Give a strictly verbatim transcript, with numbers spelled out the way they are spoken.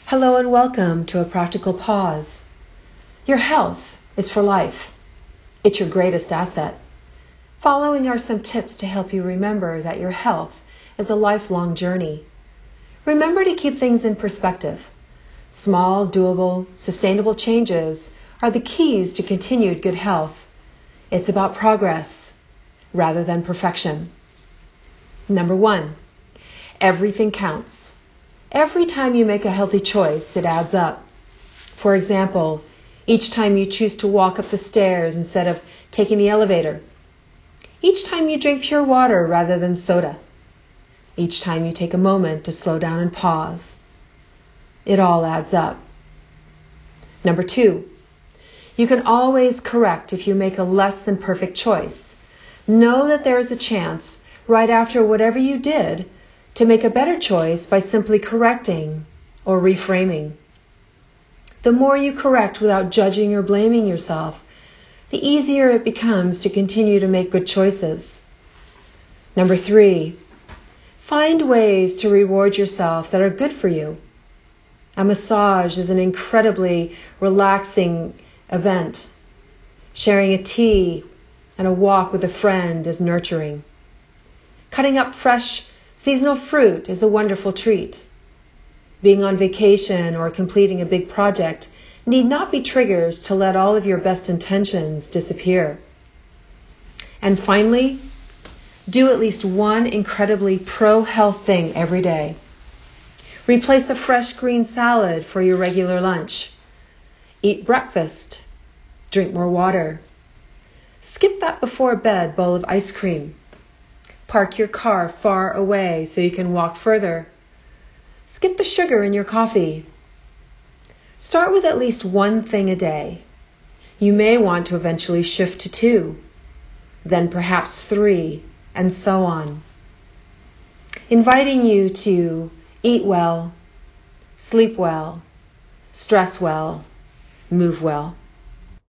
Hello and welcome to a practical pause. Your health is for life. It's your greatest asset. Following are some tips to help you remember that your health is a lifelong journey. Remember to keep things in perspective. Small, doable, sustainable changes are the keys to continued good health. It's about progress rather than perfection. Number one, everything counts. Every time you make a healthy choice, it adds up. For example, each time you choose to walk up the stairs instead of taking the elevator. Each time you drink pure water rather than soda. Each time you take a moment to slow down and pause. It all adds up. Number two, you can always correct if you make a less than perfect choice. Know that there is a chance right after whatever you did to make a better choice by simply correcting or reframing. The more you correct without judging or blaming yourself, the easier it becomes to continue to make good choices. Number three, find ways to reward yourself that are good for you. A massage is an incredibly relaxing event. Sharing a tea and a walk with a friend is nurturing. Cutting up fresh seasonal fruit is a wonderful treat. Being on vacation or completing a big project need not be triggers to let all of your best intentions disappear. And finally, do at least one incredibly pro-health thing every day. Replace a fresh green salad for your regular lunch. Eat breakfast. Drink more water. Skip that before bed bowl of ice cream. Park your car far away so you can walk further. Skip the sugar in your coffee. Start with at least one thing a day. You may want to eventually shift to two, then perhaps three, and so on. Inviting you to eat well, sleep well, stress well, move well.